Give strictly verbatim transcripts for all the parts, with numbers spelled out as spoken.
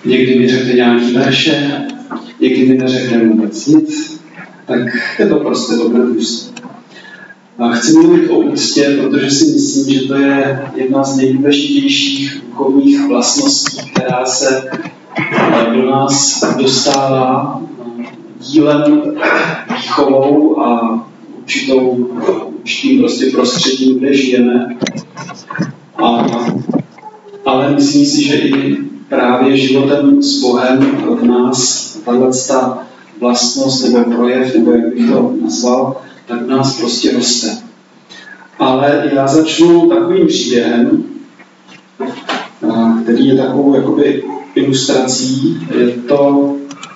Někdy mi řekne nějaký verše, někdy mi neřekne vůbec nic, tak je to prostě dobrodružství. A chci mluvit o úctě, protože si myslím, že to je jedna z nejdůležitějších duchovních vlastností, která se do nás dostává dílem, výchovou a určitou, určitým prostě prostředím, kde žijeme. A, ale myslím si, že i právě životem s Bohem v nás tato vlastnost nebo projev, nebo jak bych to nazval, tak v nás prostě roste. Ale já začnu takovým příběhem, který je takovou jakoby ilustrací. Je to,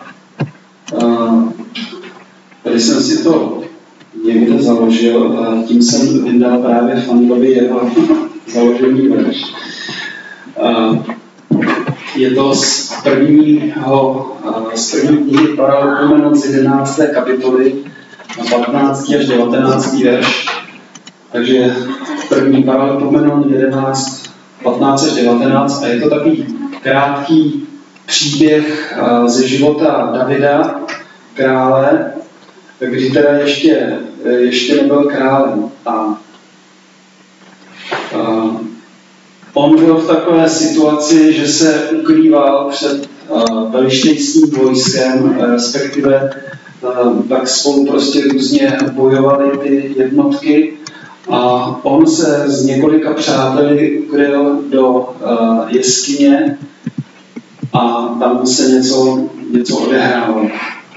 tady jsem si to někde založil a tím jsem vydal právě Fandovi jeho založený verš. Je to z prvního, z první knihy Paralelpomenon z jedenácté kapitoly, patnáctý až devatenáctý verš. Takže první Paralelpomenon jedenáct, patnáct až devatenáct a je to takový krátký příběh ze života Davida, krále, kdy teda ještě, ještě nebyl králem. A, a on byl v takové situaci, že se ukrýval před pelištejským vojskem, respektive tak spolu prostě různě bojovaly ty jednotky a on se s několika přáteli ukryl do uh, jeskyně a tam se něco, něco odehrávalo.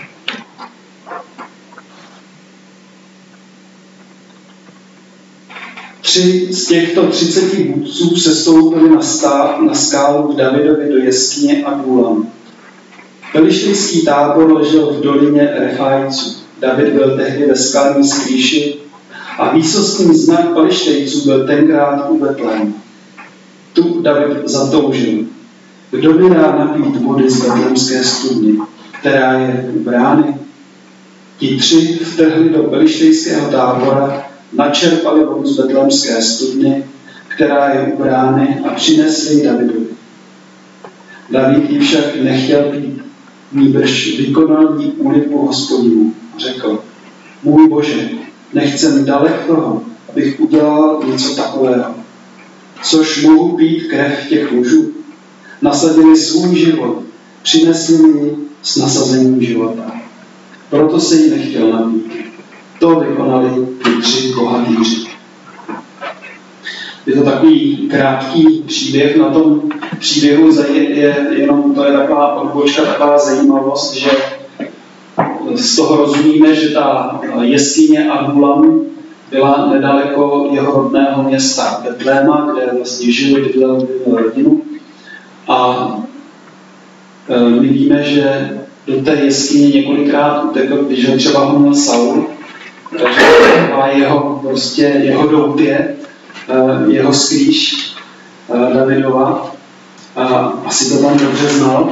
Tři z těchto třiceti vůdců sestoupili na, stá, na skálu k Davidovi do jeskyně Adulam. Pelištejský tábor ležel v dolině Refajců. David byl tehdy ve skalní skrýši a výsostný znak Pelištejců byl tenkrát u Betléma. Tu David zatoužil. Kdo by rád napít vody z betlémské studny, která je u brány? Ti tři vtrhli do pelištejského tábora, načerpali vodu z betlémské studny, která je u brány, a přinesli ji Davidovi. David ji však nechtěl pít, nýbrž vykonal jí úlibu Hospodinu a řekl: Můj Bože, nechcem dalek toho, abych udělal něco takového. Což mohu pít krev těch mužů? Nasadili svůj život, přinesli mi ji s nasazením života. Proto se jí nechtěl napít. To vykonali ty tři bohatýři. Je to takový krátký příběh. Na tom příběhu je, je jenom, to je taková odbočka, taková zajímavost, že z toho rozumíme, že ta jeskyně Adulam byla nedaleko jeho rodného města Betléma, kde vlastně žil, bydlel, bydlel rodinu. A my víme, že do té jeskyně několikrát utekl, když ho třeba honil Saul, takže taková jeho, prostě jeho doupě, jeho skrýš Davidova. A asi to tam dobře znal.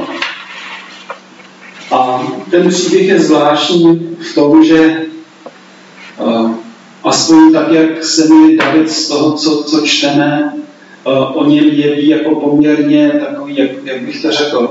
A ten příběh je zvláštní v tom, že aspoň tak, jak se mi David z toho, co, co čteme, o něm jeví jako poměrně takový, jak, jak bych to řekl,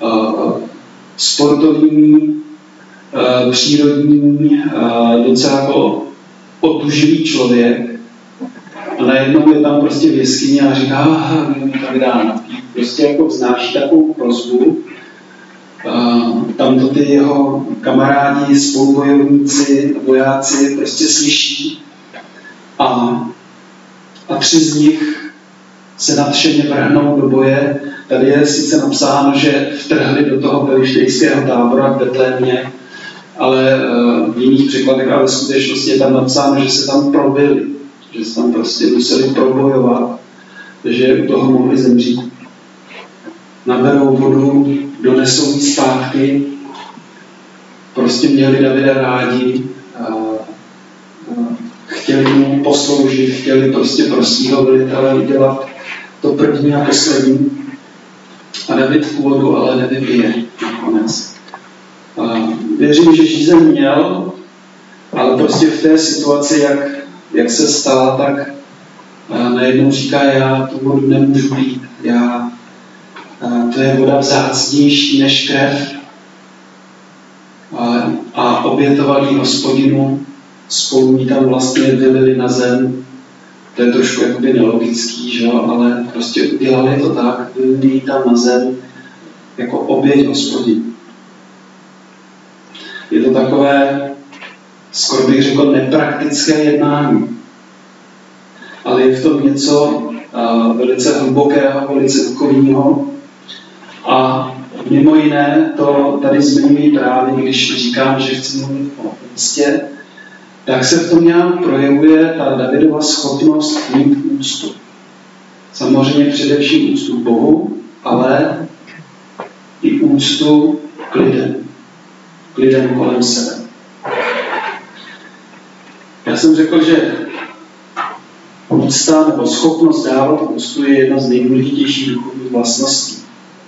sportovní, přírodní, docela jako otužilý člověk. A najednou je tam prostě v jeskyni a říká, aha, mě tak dá napít. Prostě jako vznáší takovou prosbu. Tam to ty jeho kamarádi, spolubojovníci, vojáci prostě slyší. A, a tři z nich se nadšeně vrhnou do boje. Tady je sice napsáno, že vtrhli do toho pelištejského tábora v Betlémě, ale v jiných překladech a ve skutečnosti je tam napsáno, že se tam probili, že se tam prostě museli probojovat, že u toho mohli zemřít. Naberou vodu, donesou ji zpátky, prostě měli Davida rádi, a, a chtěli mu posloužit, chtěli prostě pro svého velitele udělat to první a poslední. A David tu vodu ale nevypije nakonec. A věřím, že žízeň měl, ale prostě v té situaci, jak, jak se stala, tak najednou říká, já tu vodu nemůžu pít. Já to je voda vzácnější než krev a, a obětovali Hospodinu, spolu ji tam vlastně vylili na zem. To je trošku jakoby nelogický, že? Ale prostě udělali to tak, vylili ji tam na zem jako oběť Hospodinu. Je to takové, skoro bych řekl, nepraktické jednání. Ale je v tom něco uh, velice hlubokého, velice duchovního. A mimo jiné to tady zmiňuji právě, když říkám, že chci mluvit o úctě, tak se v tom nějak projevuje ta Davidova schopnost mít úctu. Samozřejmě především úctu k Bohu, ale i úctu k lidem. K lidem kolem sebe. Já jsem řekl, že úcta nebo schopnost dávat úctu je jedna z nejdůležitějších duchovních vlastností.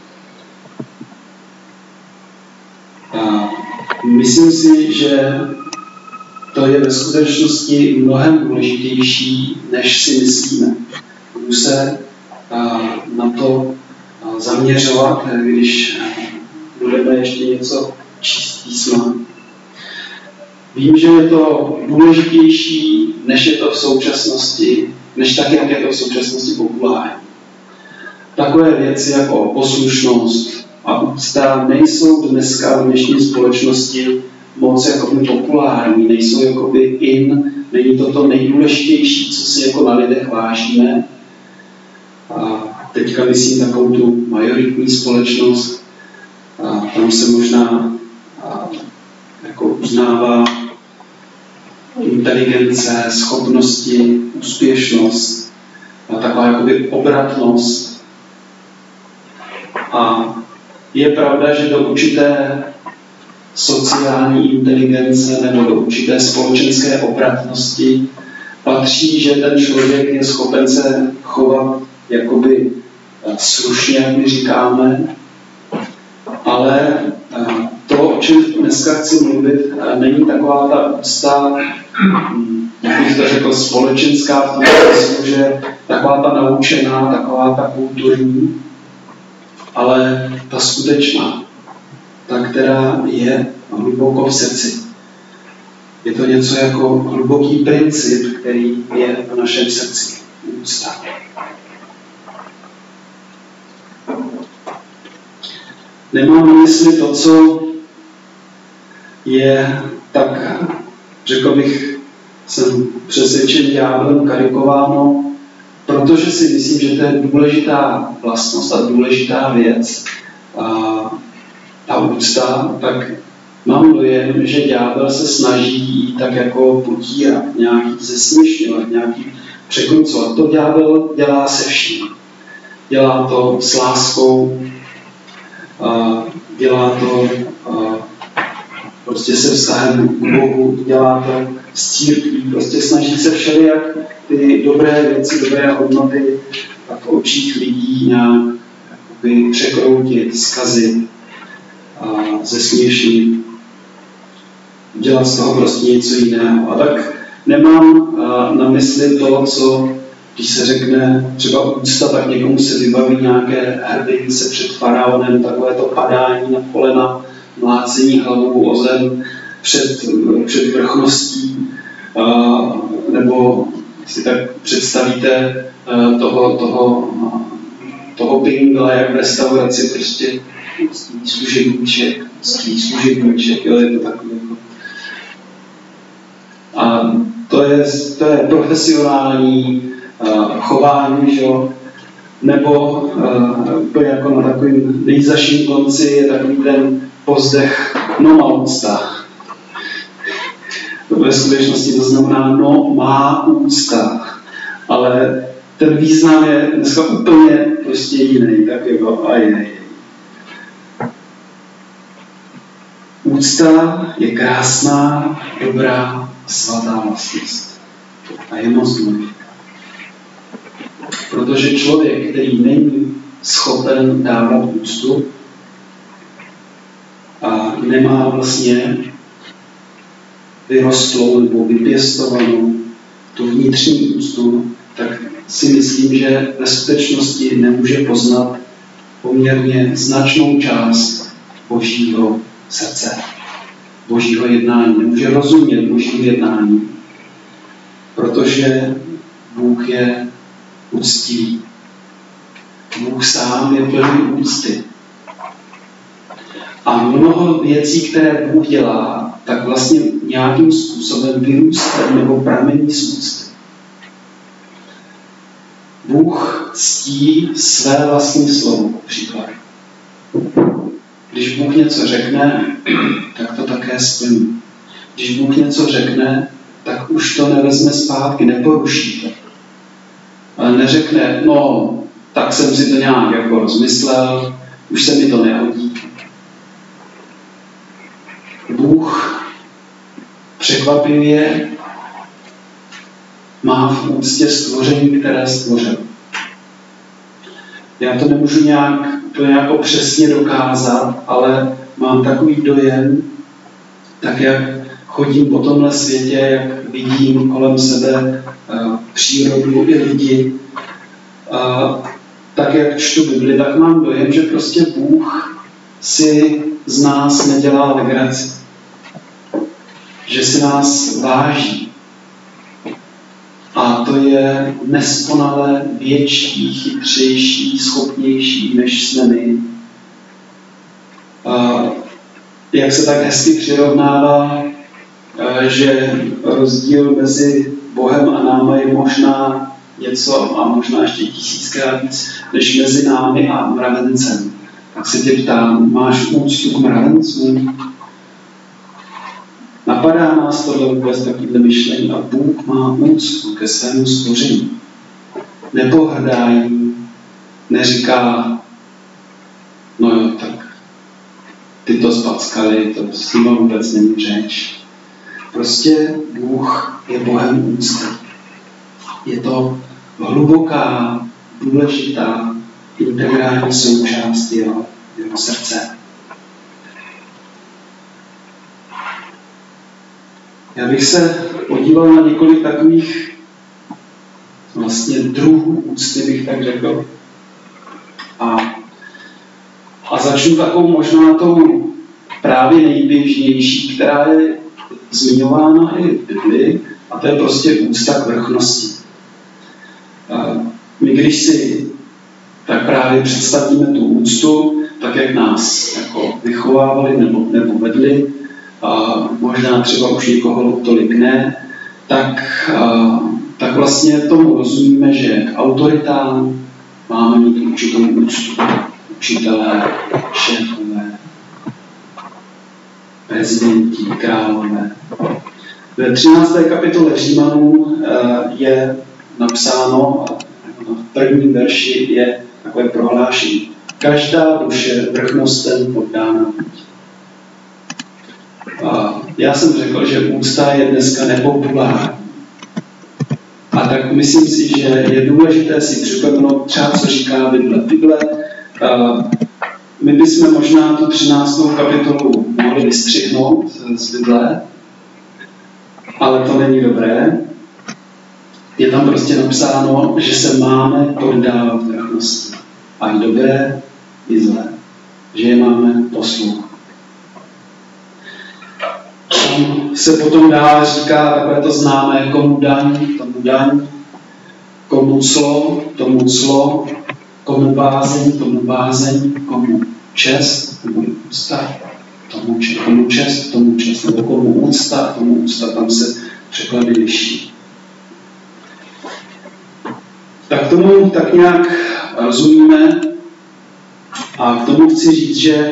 A myslím si, že to je ve skutečnosti mnohem důležitější, než si myslíme. Budu se na to zaměřovat, když budeme ještě něco číst písma. Vím, že je to důležitější, než je to v současnosti, než tak, jak je to v současnosti populární. Takové věci jako poslušnost a úcta nejsou dneska v dnešní společnosti moc jakoby populární, nejsou jakoby in, není to to nejdůležitější, co si jako na lidech vážíme. A teďka myslím takovou tu majoritní společnost, a tam se možná a, jako uznává inteligence, schopnosti, úspěšnost a taková jakoby obratnost. A je pravda, že do určité sociální inteligence nebo do určité společenské obratnosti patří, že ten člověk je schopen se chovat jakoby slušně, jak my říkáme, ale to, o čem dneska chci mluvit, není taková ta úcta, jak bych to řekl, společenská v tom smyslu, že taková ta naučená, taková ta kulturní, ale ta skutečná, ta, která je hluboko v srdci. Je to něco jako hluboký princip, který je v našem srdci. Úcta. Nemám na mysli to, co je tak, řekl bych, jsem přesvědčen ďáblem karikováno, protože si myslím, že to je důležitá vlastnost a důležitá věc. A ta úcta, tak mám dojem, že ďábel se snaží tak jako potírat, nějaký zesměšňovat, nějaký překrucovat. To ďábel dělá se vším. Dělá to s láskou, a dělá to a prostě se vztahem k Bohu, dělá to s církví, prostě snaží se všelijak ty dobré věci, dobré hodnoty v očích lidí nějak jakoby překroutit, zkazit, a zesměšnit, dělat z toho prostě něco jiného. A tak nemám na mysli to, co když se řekne třeba úcta, tak někomu se vybaví nějaké hrdince před faraonem, takové to padání na kolena, mlácení hlavou o zem před, před vrchností, nebo si tak představíte toho, toho, toho pingla, jak v restauraci prostě služebníček, služebníček, jo, je to takový. A to je, to je profesionální uh, chování, že? Nebo uh, jako na takovým nejzaším konci je takový ten pozdech no má úcta. Ve skutečnosti to znamená no má úcta, ale ten význam je dneska úplně prostě jiný, tak jako ajej. Úcta je krásná, dobrá, svatá vlastnost. A je moc důležitá. Protože člověk, který není schopen dávat úctu a nemá vlastně vyrostlou nebo vypěstovanou tu vnitřní úctu, tak si myslím, že ve skutečnosti nemůže poznat poměrně značnou část Božího srdce, Božího jednání. Nemůže rozumět Božímu jednání, protože Bůh je úctivý. Bůh sám je plný úcty. A mnoho věcí, které Bůh dělá, tak vlastně nějakým způsobem vyrůstají nebo pramení z úcty. Bůh ctí své vlastní slovo, příklad. Když Bůh něco řekne, tak to také splní. Když Bůh něco řekne, tak už to nevezme zpátky, neporuší to. Ale neřekne, no, tak jsem si to nějak jako rozmyslel, už se mi to nehodí. Bůh překvapivě má v úctě stvoření, které stvořil. Já to nemůžu nějak, to nějak přesně dokázat, ale mám takový dojem, tak jak chodím po tomhle světě, jak vidím kolem sebe uh, přírodu i lidi, uh, tak jak čtu Bibli, tak mám dojem, že prostě Bůh si z nás nedělá legraci. Že si nás váží. A to je neskonale větší, chytřejší, schopnější, než jsme my. A jak se tak hezky přirovnává, že rozdíl mezi Bohem a námi je možná něco a možná ještě tisíckrát víc, než mezi námi a mravencem. Tak se tě ptám, máš úctu k mravencům? Napadá nás tohle vůbec takovýhle myšlení a Bůh má úctu ke svému stvoření. Nepohrdá jim, neříká, no jo, tak ty to spackali, to s tím vůbec není řeč. Prostě Bůh je Bohem úcty. Je to hluboká, důležitá, integrální součást jeho, jeho srdce. Já bych se podíval na několik takových vlastně druhů úcty, bych tak řekl. A, a začnu takovou možná tou právě nejběžnější, která je zmiňována i v Bibli, a to je prostě úcta k vrchnosti. A my když si tak právě představíme tu úctu, tak jak nás jako vychovávali nebo, nebo vedli, a možná třeba už někoho tolik ne, tak, a, tak vlastně tomu rozumíme, že k autoritám máme mít určitou úctu. Učitelé, šéfové, prezidenti, králové. Ve třinácté kapitole Římanů je napsáno, v prvním verši je takové prohlášení. Každá duše vrchnostem poddána. A já jsem řekl, že úcta je dneska nepopulární. A tak myslím si, že je důležité si připomenout třeba, co říká Bible. Bible, my bychom možná tu třináctou kapitolu mohli vystřihnout z Bible, ale to není dobré. Je tam prostě napsáno, že se máme poddávat vrchnosti. A i dobré, i zlé. Že je máme poslouchat. Tam se potom dál říká, takové to známé, komu daň, tomu daň, komu clo, tomu clo, komu bázeň, tomu bázeň, komu čest, tomu úcta, tomu čest, komu čest, tomu čest, nebo komu úcta, tomu úcta, tam se překlady liší. Tak tomu tak nějak rozumíme a k tomu chci říct, že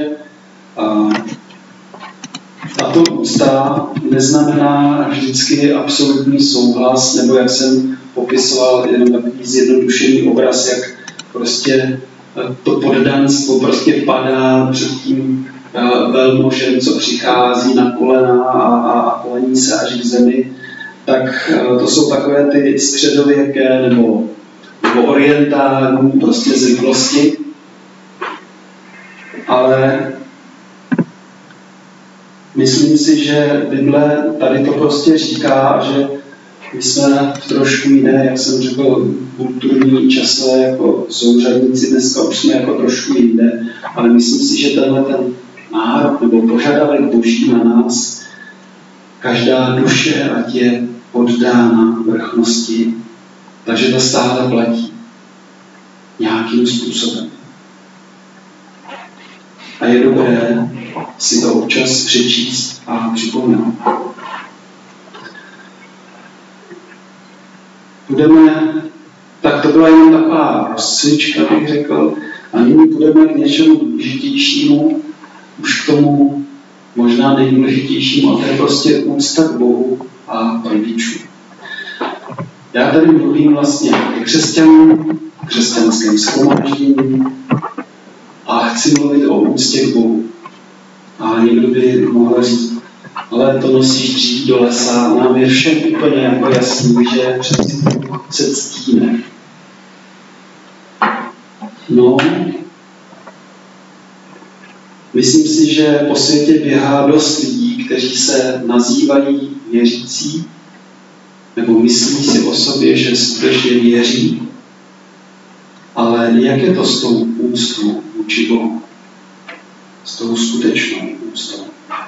tato úcta neznamená vždycky absolutní souhlas, nebo jak jsem popisoval, jenom takový zjednodušený obraz, jak prostě to poddanstvo prostě padá před tím velmožem, co přichází na kolena a, a, a kolení se až k zemi. Tak to jsou takové ty středověké nebo, nebo orientální prostě zvyklosti. Ale myslím si, že Bible tady to prostě říká, že My jsme v trošku jiné, jak jsem řekl, kulturní časové jako souřadníci, dneska už jsme jako trošku jinde, ale myslím si, že tenhle ten nárok nebo požadavek Boží na nás, každá duše, ať je poddána vrchnosti, takže ta stáda platí nějakým způsobem. A je dobré si to občas přečíst a připomenout. Budeme, tak to byla jen taková rozcvička, bych řekl, a nyní půjdeme k něčemu důležitějšímu, už k tomu možná nejdůležitějšímu, a to je prostě úcta k Bohu a rodičům. Já tady mluvím vlastně o křesťanům, o křesťanském shromáždění a chci mluvit o úctě k Bohu. A někdo by mohl říct, ale to nosíš dřív do lesa, nám je všem úplně jako jasný, že přeci se ctíme. No, myslím si, že po světě běhá dost lidí, kteří se nazývají věřící, nebo myslí si o sobě, že skutečně věří, ale jak je to s tou úctou vůči Bohu? S tou skutečnou úctou.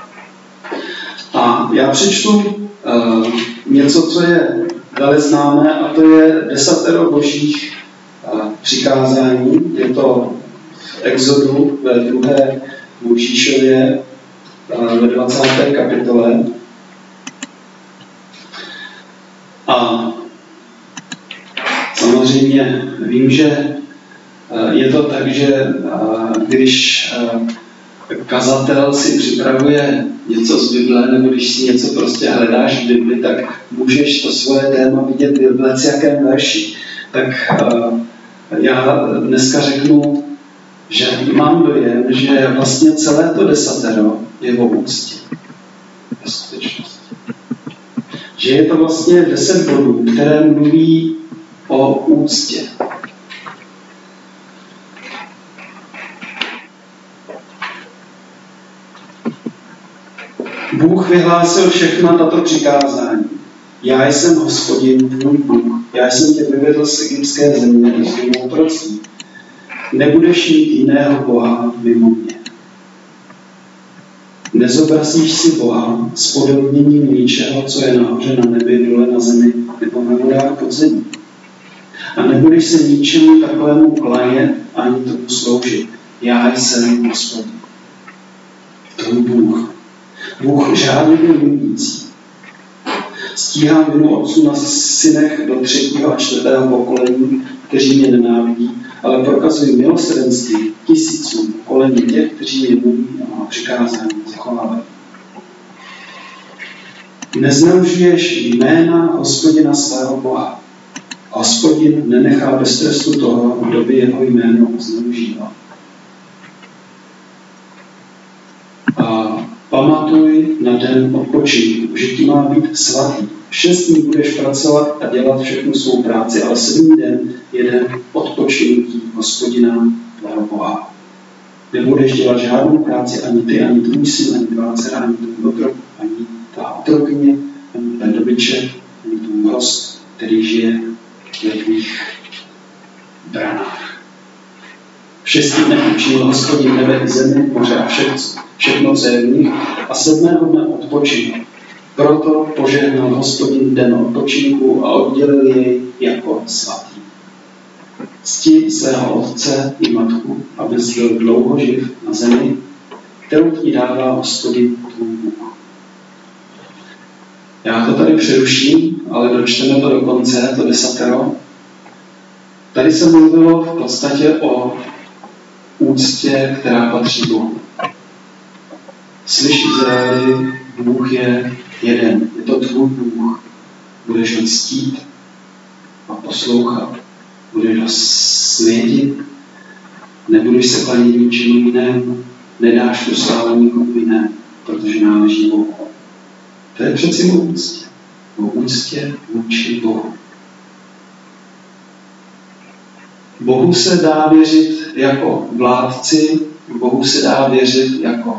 A já přečtu uh, něco, co je velmi známé, a to je desatero božích uh, přikázání. Je to v Exodu ve druhé Mojžíšově uh, ve dvacáté kapitole. A samozřejmě vím, že uh, je to tak, že uh, když uh, kazatel si připravuje něco z Bible, nebo když si něco prostě hledáš v Bibli, tak můžeš to svoje téma vidět v Bible s jakém verši. Tak uh, já dneska řeknu, že mám dojem, že vlastně celé to desatero je o úctě. Ve skutečnosti. Že je to vlastně deset bodů, které mluví o úctě. Bůh vyhlásil všechna tato přikázání. Já jsem Hospodin, tvůj Bůh. Já jsem tě vyvedl z egyptské země z domu otroctví. Nebudeš mít jiného Boha mimo mě. Nezobrazíš si Boha s podobněním ničeho, co je nahoře na nebi, dole na zemi nebo na vodách pod zemí. A nebudeš se ničemu takovému klanět ani tomu sloužit. Já jsem Hospodin, tvůj Bůh. Bůh žádný milující. Stíhá vinu otců na synech do třetího a čtvrtého pokolení, kteří mě nenávidí, ale prokazují milosrdenství tisícům pokolení těch, kteří mě mluví a přikázání zachovávají. Nezneužiješ jména Hospodina svého Boha. Hospodin nenechá bez trestu toho, kdo by jeho jméno zneužíval. A pamatuj na den odpočinku, že ti má být svatý. Šest dní budeš pracovat a dělat všechnu svou práci, ale sedmý den je den odpočinutí Hospodina tvého Boha. Nebudeš dělat žádnou práci, ani ty, ani tvůj syn, ani tvá dcera, ani tvůj otrok, ani tvá otrokyně, ani ten dobyček, ani tvůj host, který žije ve tvých branách. V šesti dnech učinil Hospodin nebe i zemi, moře a všechno, všechno, co je v nich, a sedmého dne odpočinul. Proto požehnal Hospodin den odpočinku a oddělil jej jako svatý. Cti svého otce i matku, abys byl dlouho živ na zemi, kterou ti dává Hospodin tvůj Bůh. Já to tady přeruším, ale dočteme to do konce, to desatero. Tady se mluvilo v podstatě o úctě, která patří Bohu. Slyš, Izraeli, Bůh je jeden, je to tvůj Bůh. Budeš ho ctít a poslouchat. Budeš ho svědit, nebudeš se klanit ničemu jinému, nedáš tu slávu nikomu jinému, protože náleží Bohu. To je přeci o úctě. O úctě vůči Bohu. Bohu se dá věřit jako vládci, Bohu se dá věřit jako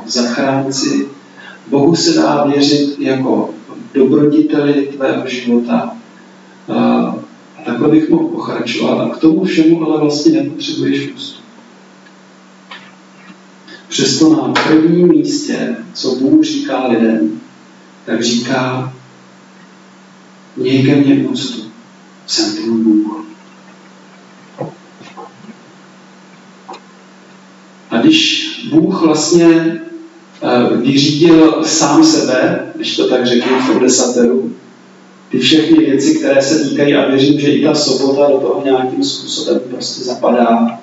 zachránci, Bohu se dá věřit jako dobroditeli tvého života, A takhle bych mohl pokračovat. A k tomu všemu ale vlastně nepotřebuješ úctu. Přesto na prvním místě, co Bůh říká lidem, tak říká: měj ke mně úctu, jsem tvůj Bůh. A když Bůh vlastně vyřídil sám sebe, když to tak řeknu v desateru, ty všechny věci, které se týkají, a věřím, že i ta sobota do toho nějakým způsobem prostě zapadá,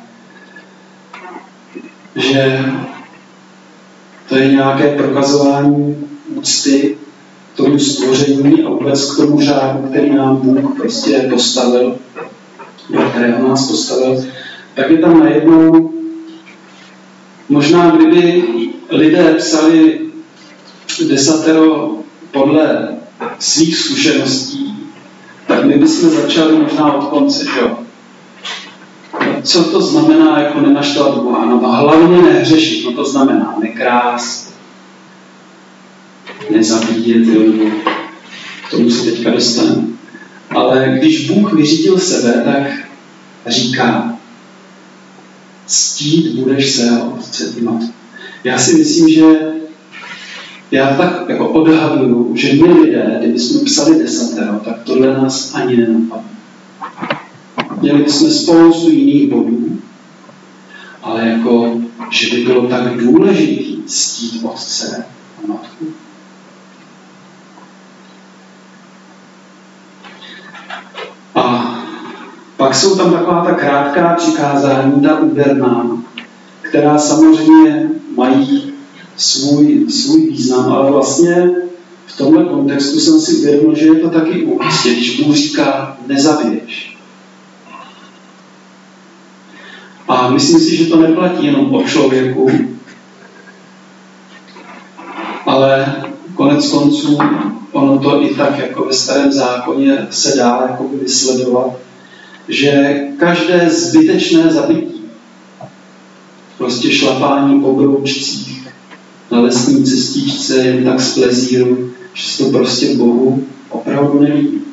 že to je nějaké prokazování úcty k tomu stvoření a vůbec k tomu řádu, který nám Bůh prostě postavil, do kterého nás postavil, tak je tam najednou, možná kdyby lidé psali desatero podle svých zkušeností, tak my bychom začali možná od konce, že jo? Co to znamená jako nenaštvat Boha? No hlavně nehřešit, no to znamená nekrást, nezabíjet, jo, k tomu se teďka dostaneme. Ale když Bůh vyřídil sebe, tak říká: ctít budeš svého otce i matku. Já si myslím, že já tak jako odhaduju, že my lidé, kdybychom psali desatero, tak tohle nás ani nenapadne. Měli bychom spoustu jiných bodů, ale jako, že by bylo tak důležitý ctít otce a matku. A pak jsou tam taková ta krátká přikázání, ta úderná, která samozřejmě mají svůj, svůj význam, ale vlastně v tomhle kontextu jsem si uvědomil, že je to taky o úctě, když Bůh říká: nezabiješ. A myslím si, že to neplatí jenom o člověku, ale konec konců ono to i tak jako ve Starém zákoně se dá jako vysledovat, že každé zbytečné zabití, prostě šlapání po broučcích na lesní cestičce jen tak z plezíru, že se to prostě Bohu opravdu nelíbí.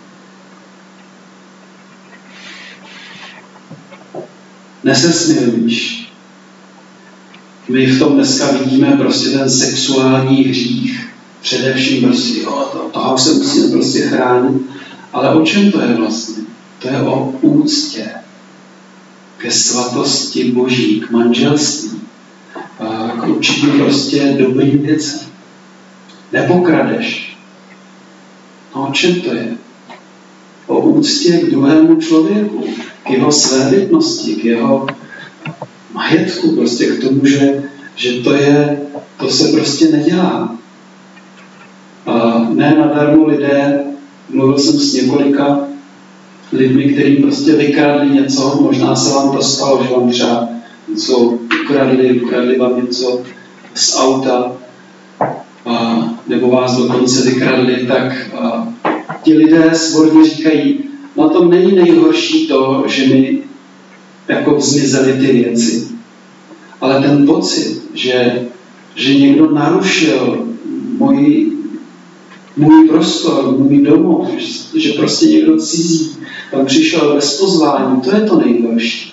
Nesesmělíš. My v tom dneska vidíme prostě ten sexuální hřích, především prostě, jo, to, toho se musíme prostě chránit. Ale o čem to je vlastně? To je o úctě ke svatosti Boží, k manželství, k určitým prostě dobrým věcem. Nepokradeš. No o čem to je? O úctě k druhému člověku, k jeho svébytnosti, k jeho majetku, prostě k tomu, že, že to je, to se prostě nedělá. A ne nadarmo lidé, mluvil jsem s několika lidmi, kteří prostě vykradli něco, možná se vám to stalo, že vám třeba něco ukradli, ukradli vám něco z auta, a, nebo vás dokonce vykradli, tak a, ti lidé svorně říkají: na tom není nejhorší to, že mi jako zmizely ty věci, ale ten pocit, že, že někdo narušil můj, můj prostor, můj domov, že, že prostě někdo cizí tam přišel bez pozvání, to je to nejhorší.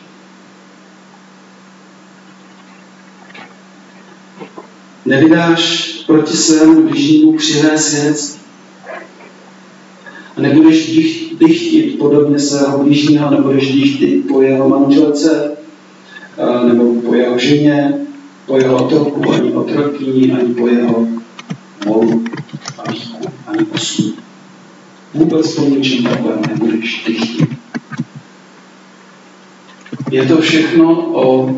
Nevydáš proti svému bližnímu křivé svědectví. A nebudeš dychtit podobně svého bližního, nebudeš dychtit po jeho manželce, nebo po jeho ženě, po jeho otroku, ani otrokyni, ani po jeho molu a výchu, ani po snu. Vůbec po ničem takovém nebudeš dychtit. Je to všechno o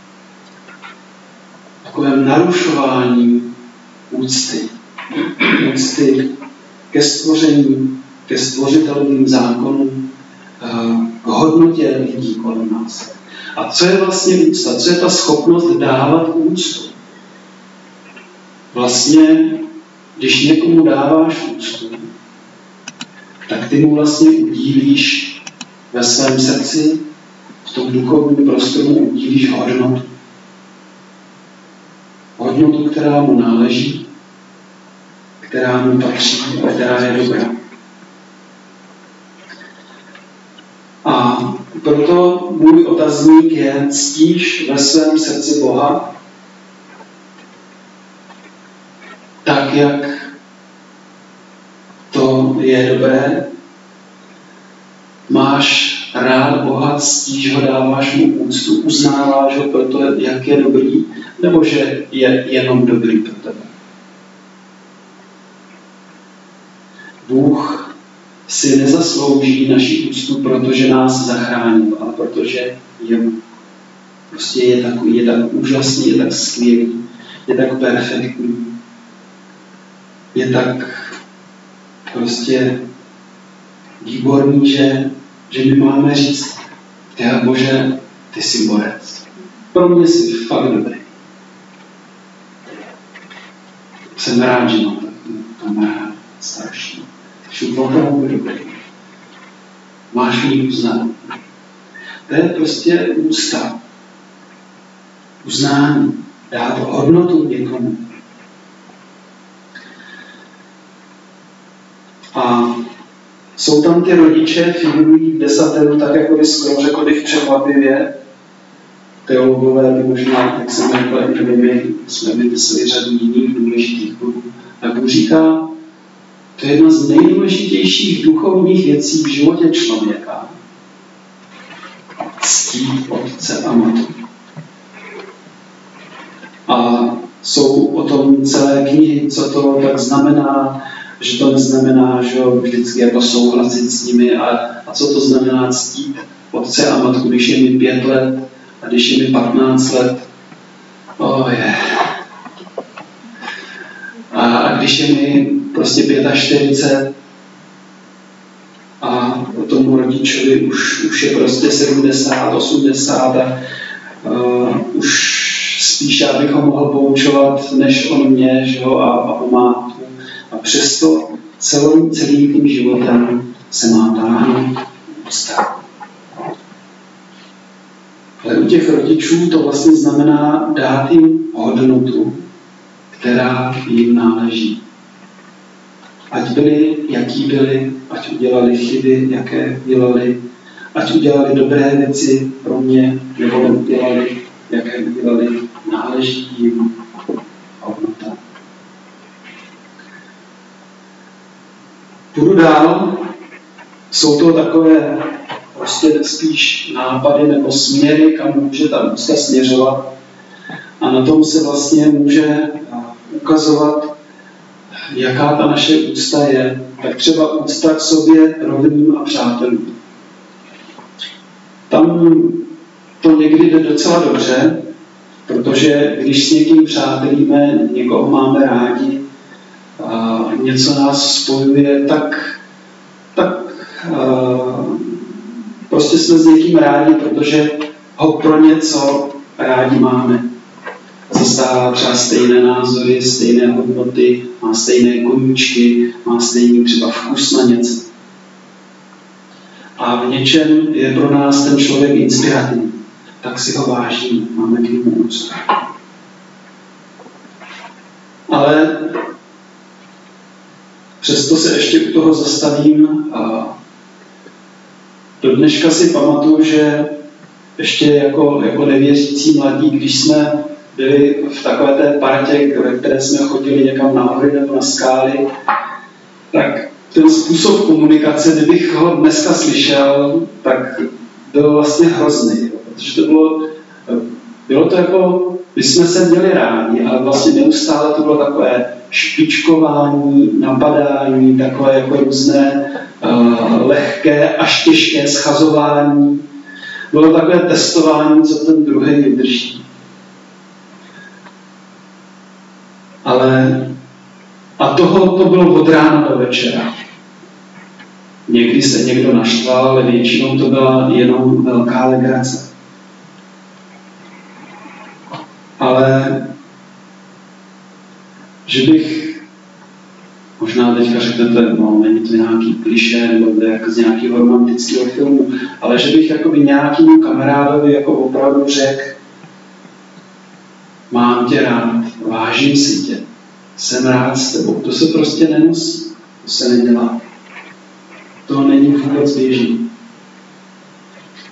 takovém narušování úcty. Úcty ke stvoření, ke stvořitelovým zákonům, k hodnotě lidí kolem nás. A co je vlastně úcta? Co je ta schopnost dávat úctu? Vlastně, když někomu dáváš úctu, tak ty mu vlastně udílíš ve svém srdci, v tom duchovním prostoru udílíš hodnotu. Hodnotu, která mu náleží, která mu patří a která je dobrá. proto můj otazník je, ctíš ve svém srdci Boha tak, jak to je dobré? Máš rád Boha, ctíš ho, dáváš mu úctu, uznáváš ho pro to, jak je dobrý, nebo že je jenom dobrý pro tebe? Bůh si nezaslouží naši úctu, protože nás zachránil, ale protože je, prostě je takový, je tak úžasný, je tak skvělý, je tak perfektní, je tak prostě výborný, že, že my máme říct, ty Bože, ty jsi borec. Pro mě jsi fakt dobrý. Jsem rád, že mám kamarád starší. Jsi opravdu dobrý. Máš mě uznání. To je prostě úcta. Uznání. Dát hodnotu někomu. A jsou tam ty rodiče, figurují v desateru, tak jako by skoro řekl bych překvapivě. Teologové by možná, jak jsem řekl, že my jsme vymysleli řadu jiných důležitých bodů. Tak Bůh říká, to je jedna z nejdůležitějších duchovních věcí v životě člověka. Ctít otce a matku. A jsou o tom celé knihy, co to tak znamená, že to neznamená, že vždycky jako souhlasit s nimi a, a co to znamená ctít otce a matku, když je mi pět let a když je mi patnáct let. Oh, je. A, a když je mi prostě čtyřicet pět a tomu rodičovi už, už je prostě sedmdesát, osmdesát a uh, už spíš já bych ho mohl poučovat, než on mě, že jo, a, a památku. A přesto celým, celým tím životem se má táhnout úcta. Ale u těch rodičů to vlastně znamená dát jim hodnotu, která jim náleží. Ať byli, jaký byli, ať udělali chyby, jaké dělali, ať udělali dobré věci pro mě, nebo neudělali, jaké udělali, náleží jim hodnota. Půjdu dál, jsou to takové prostě spíš nápady nebo směry, kam může ta úcta směřovat. A na tom se vlastně může ukazovat, jaká ta naše úcta je. Tak třeba úcta k sobě, rovným a přátelům. Tam to někdy jde docela dobře, protože když s někým přátelíme, někoho máme rádi, a něco nás spojuje, tak, tak a, prostě jsme s někým rádi, protože ho pro něco rádi máme. Zastává třeba stejné názory, stejné hodnoty, má stejné koníčky, má stejný třeba vkus na něco. A v něčem je pro nás ten člověk inspirativní. Tak si ho vážíme, máme k němu úctu. Ale přesto se ještě u toho zastavím a do dneška si pamatuju, že ještě jako, jako nevěřící mladí, když jsme byli v takové té partě, ve které jsme chodili někam na hory nebo na skály, tak ten způsob komunikace, kdybych ho dneska slyšel, tak byl vlastně hrozný. Protože to bylo, bylo to jako, my jsme se měli rádi, ale vlastně neustále to bylo takové špičkování, napadání, takové jako různé uh, lehké až těžké schazování. Bylo takové testování, co ten druhý vydrží. Ale a toho to bylo od rána do večera. Někdy se někdo naštval, ale většinou to byla jenom velká legrace. Ale že bych, možná teďka řeknete, no, není to nějaký klišé, nebo to je jako z nějakého romantického filmu, ale že bych jakoby nějakému kamarádovi jako opravdu řekl, mám tě rád, vážím si tě, jsem rád s tebou. To se prostě nenosí, to se nedělá. To není vůbec běžný.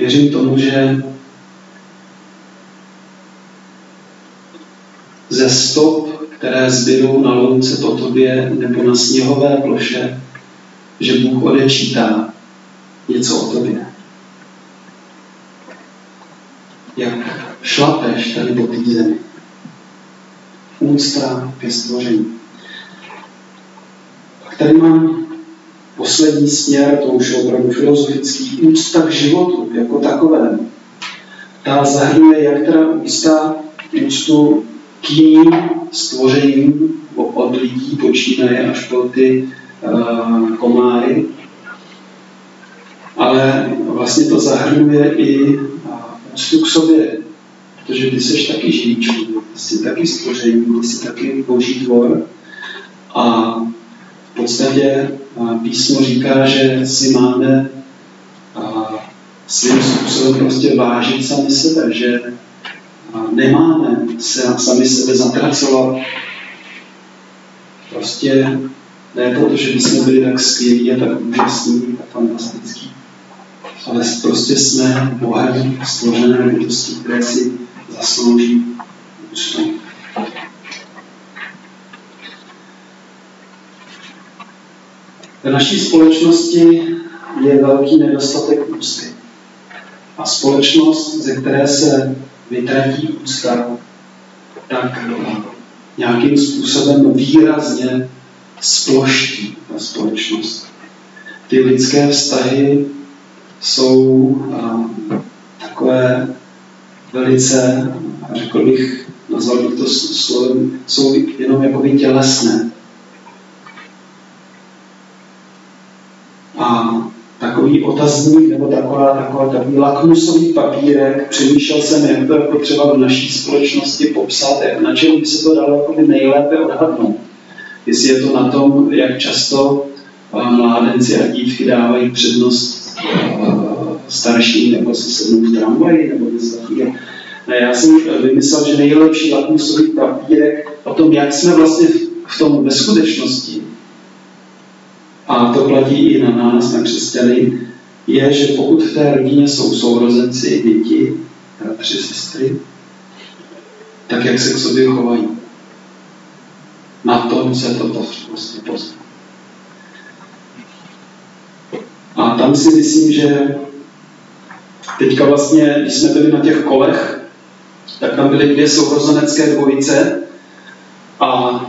věřím tomu, že ze stop, které zbydou na louce po tobě nebo na sněhové ploše, že Bůh odečítá něco o tobě. Jak šlapeš tady po té zemi. Úcta ke stvoření. A tady mám poslední směr, to už je opravdu filozofický, úcta k životu jako takovému. Ta zahrnuje jak teda úcta, úctu k jiným stvořením od lidí počínaje až po ty uh, komáry, ale vlastně to zahrnuje i uh, úctu k sobě, protože ty seš taky živý člověk, ty jsi taky stvoření, ty jsi taky boží tvor a v podstatě uh, písmo říká, že si máme uh, svým způsobem prostě vážit sami sebe, že nemáme se sami sebe zatracovat. Prostě ne proto, že bychom byli tak skvělí a tak úžasní, tak fantastický, ale prostě jsme Bohem stvořené bytosti, které si zaslouží úctu. V naší společnosti je velký nedostatek úcty. A společnost, ze které se vytratí úcta, tak nějakým způsobem výrazně sploští ta společnost. Ty lidské vztahy jsou a, takové velice, řekl bych, nazval bych to slovem, jsou jenom jakoby tělesné. A takový otazník nebo taková, taková, takový lakmusový papírek, přemýšlel jsem, jak to jako třeba v naší společnosti popsat, jak, na čem by se to dalo jako nejlépe odhadnout. Jestli je to na tom, jak často mládenci a dívky dávají přednost starším, nebo si sednou v tramvaji, nebo něco takového. Já jsem vymyslel, že nejlepší lakmusový papírek o tom, jak jsme vlastně v tom ve skutečnosti, a to platí i na nás, na křesťany, je, že pokud v té rodině jsou sourozenci, děti, bratři, sestry, tak jak se k sobě chovají. Na tom se to vlastně pozná. A tam si myslím, že teďka vlastně, když jsme byli na těch kolech, tak tam byly dvě sourozenecké dvojice a, a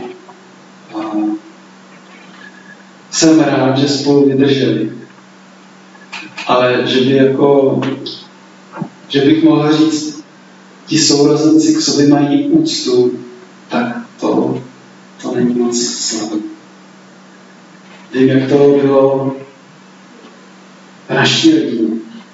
jsem rád, že spolu vydrželi. Ale že by jako, že bych mohl říct, ti sourozenci k sobě mají úctu, tak to, to není moc slabé. Vím, jak to bylo v naší rodině.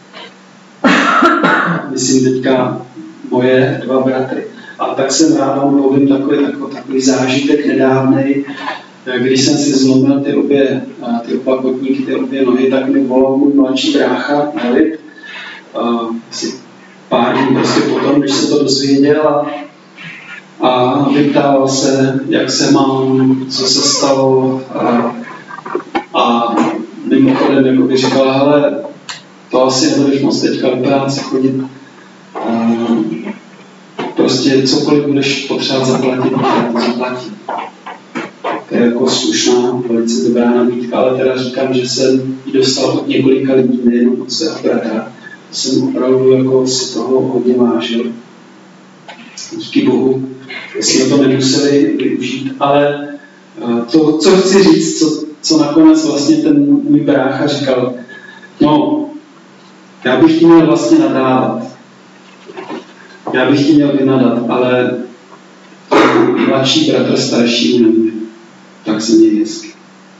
Myslím teďka moje dva bratry. A tak jsem rád vám povím takový, takový, takový zážitek nedávnej, když jsem si zlomil ty obě, ty oba kotníky, ty obě nohy, tak mi volal můj mladší brácha, David, asi pár dní prostě potom, když se to dozvěděl a, a vyptával se, jak se mám, co se stalo a, a mimochodem jako by říkal, hele, to asi nebudeš moc teďka do práce chodit, a, prostě cokoliv budeš potřebovat zaplatit, tak to zaplatí. To je jako slušná, velice dobrá nabídka, ale teda říkám, že jsem ji dostal od několika lidí, nejenom od svého bratra. Jsem opravdu jako si toho hodně vážil. Díky Bohu jsme to nemuseli využít, ale to, co chci říct, co, co nakonec vlastně ten můj brácha říkal, no, já bych ti měl vlastně nadávat. Já bych ti měl vynadat, ale mladší bratr starší nemůže. Tak se měj hezky.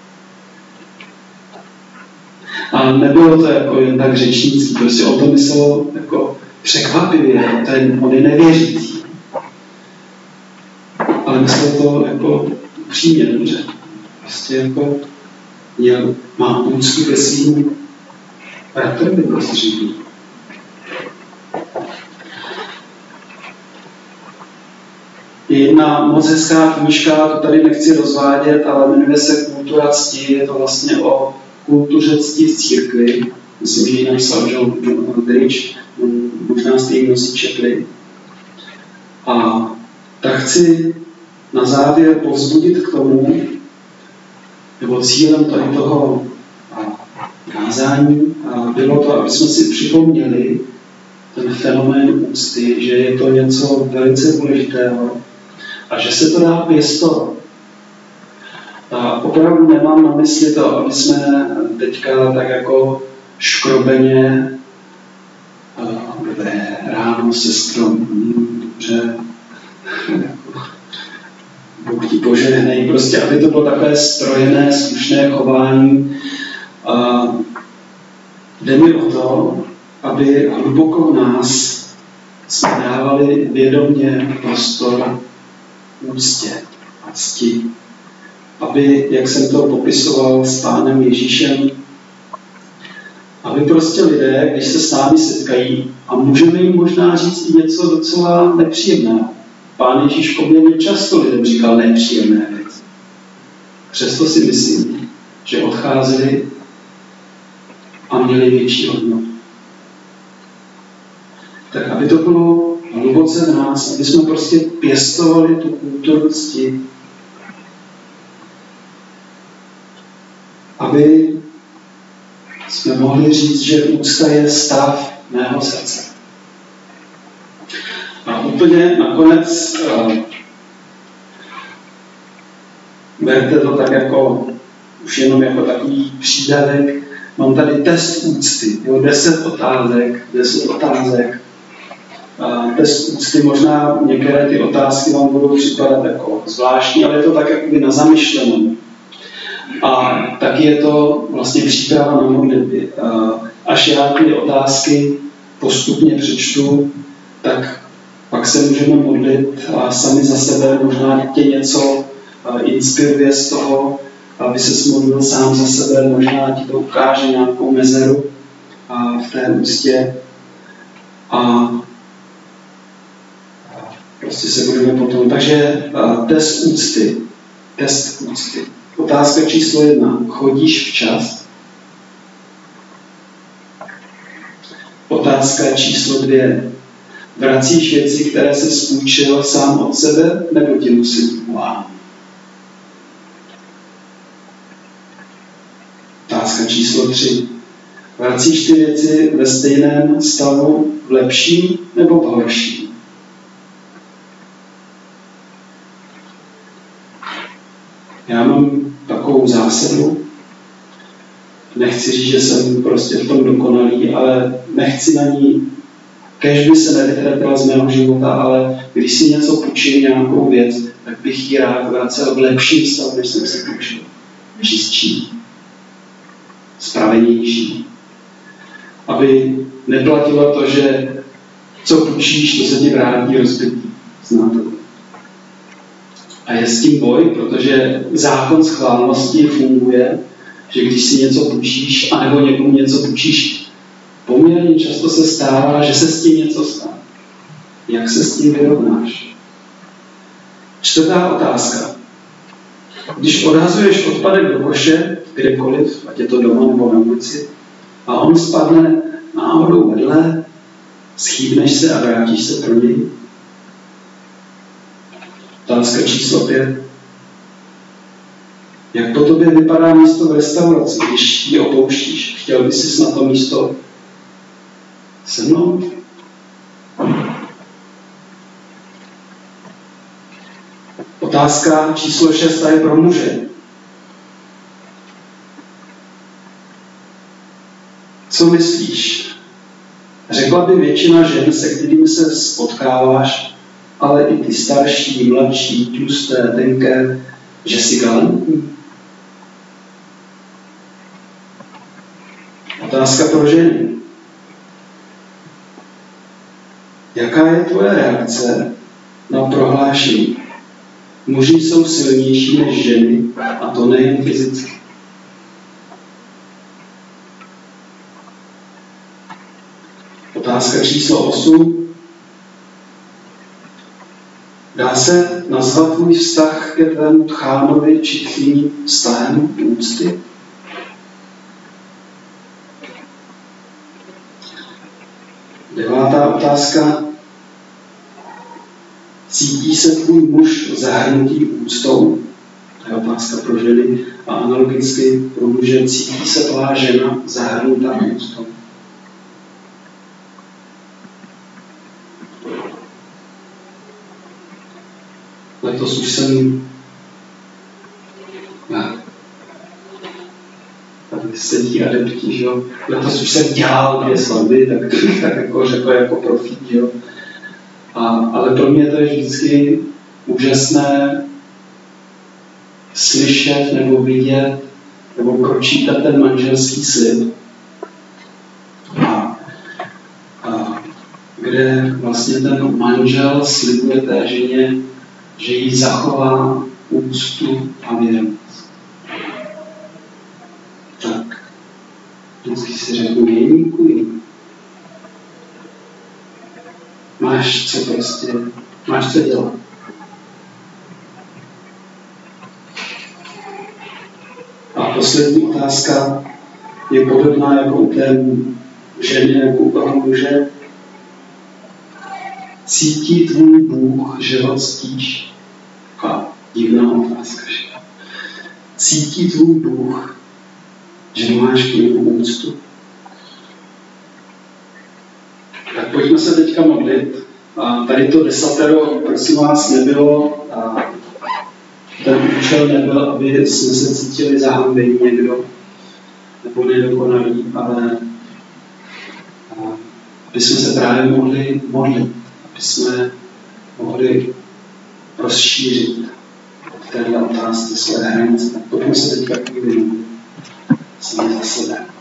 A nebylo to jako jen tak řečnický, prostě on to myslel jako překvapivě, ten, on je nevěřící. Ale myslel to jako upřímně dobře. Prostě jako měl, má úctu ke svým bratrovi prostředí. Je jedna moc hezká knížka, to tady nechci rozvádět, ale jmenuje se Kultura cti, je to vlastně o kultuře cti v církvi. myslím, že ji napsal John, John Aldrich, možná jste ji mnozí četli. A tak chci na závěr povzbudit k tomu, nebo cílem tady toho kázání bylo to, aby jsme si připomněli ten fenomén úcty, že je to něco velice důležitého a že se to dá pěstovat. A opravdu nemám na mysli to, aby jsme teďka tak jako škrobeně dobré ráno, sestro, dobře, Bůh ti požehnej, prostě aby to bylo takové strojené, slušné chování. A jde mi o to, aby hluboko v nás jsme dávali vědomě prostor úctě a cti. Aby, jak jsem to popisoval s Pánem Ježíšem, aby prostě lidé, když se s námi setkají, a můžeme jim možná říct i něco docela nepříjemného. Pán Ježíš poměrně často lidem říkal nepříjemné věci. Přesto si myslím, že odcházeli a měli větší hodnotu. Tak aby to bylo hluboce v nás, aby jsme prostě pěstovali tu kulturu cti, aby jsme mohli říct, že úcta je stav mého srdce. A úplně nakonec uh, berte to tak jako, už jenom jako takový přídavek. Mám tady test úcty, jo, deset otázek, deset otázek. Uh, test úcty, možná některé ty otázky vám budou připadat jako zvláštní, ale je to tak jakoby na zamyšlenou. A taky je to vlastně příprava na modlitby. Až já ty otázky postupně přečtu, tak pak se můžeme modlit a sami za sebe možná tě něco inspiruje z toho, aby se modlil sám za sebe, možná ti to ukáže nějakou mezeru v té úctě. A prostě se budeme potom. Takže test úcty. Test úcty. Otázka číslo jedna. Chodíš včas? Otázka číslo dvě. Vracíš věci, které jsi spůjčil sám od sebe, nebo ti musí pomáhat? Otázka číslo tři. Vracíš ty věci ve stejném stavu, v lepším nebo v horším? Já mám takovou zásadu, nechci říct, že jsem prostě v tom dokonalý, ale nechci na ní, kéž by se nevytratila z mého života, ale když si něco půjčím, nějakou věc, tak bych ji rád vracel v lepším stavu, než jsem si půjčil. Čistší, spravedlnější. Aby neplatilo to, že co půjčíš, to se ti vrátí rozbitý. Znáte to? A je s tím boj, protože zákon schválnosti funguje, že když si něco půjčíš, anebo někomu něco půjčíš, poměrně často se stává, že se s tím něco stane. Jak se s tím vyrovnáš? Čtvrtá otázka. Když odhazuješ odpadek do koše, kdekoliv, ať je to doma nebo na ulici, a on spadne náhodou vedle, schýbneš se a vrátíš se pro něj. Otázka číslo pět. Jak po tobě vypadá místo v restauraci, když ji opouštíš? Chtěl bys si na to místo sednout? Otázka číslo šest je pro muže. Co myslíš? Řekla by většina žen, se kterými se spotkáváš, ale i ty starší, mladší, tlusté, tenké, že jsi galantní? Otázka pro ženy. Jaká je tvoje reakce na prohlášení? Muži jsou silnější než ženy, a to nejen fyzicky. Otázka číslo osm. Dá se nazvat tvůj vztah ke tvému tchánovi či tchýni vztahem úcty? Devátá otázka. Cítí se tvůj muž zahrnutý úctou? To je otázka pro ženy. A analogicky pro muže, cítí se tvá žena zahrnutá úctou? Letos už jsem ne, tady sedí adepti, že jo. Letos už jsem dělal dvě svatby, tak, tak jako řekl jako profík, že jo. A, ale pro mě to je vždycky úžasné slyšet nebo vidět nebo pročítat ten manželský slib. A, a kde vlastně ten manžel slibuje té ženě, že jí zachová úctu a věrnost. Tak, vždycky si řeknu, jeníkuji. Máš co prostě, máš co dělat. A poslední otázka je podobná jako u té ženy nebo u toho muže. Cítí tvůj Bůh, že ho ctíš? A divná otázka. Že? Cítí tvůj Bůh, že máš k němu úctu? Tak pojďme se teďka modlit. A tady to desatero, prosím vás, nebylo, a ten účel nebyl, aby jsme se cítili zahambení někdo, nebo nedokonalí, ale aby jsme se právě mohli modlit, aby jsme mohli rozšířit od téhle otázky své hranice. Tak pojďme se teďka chvíli sami za sebe.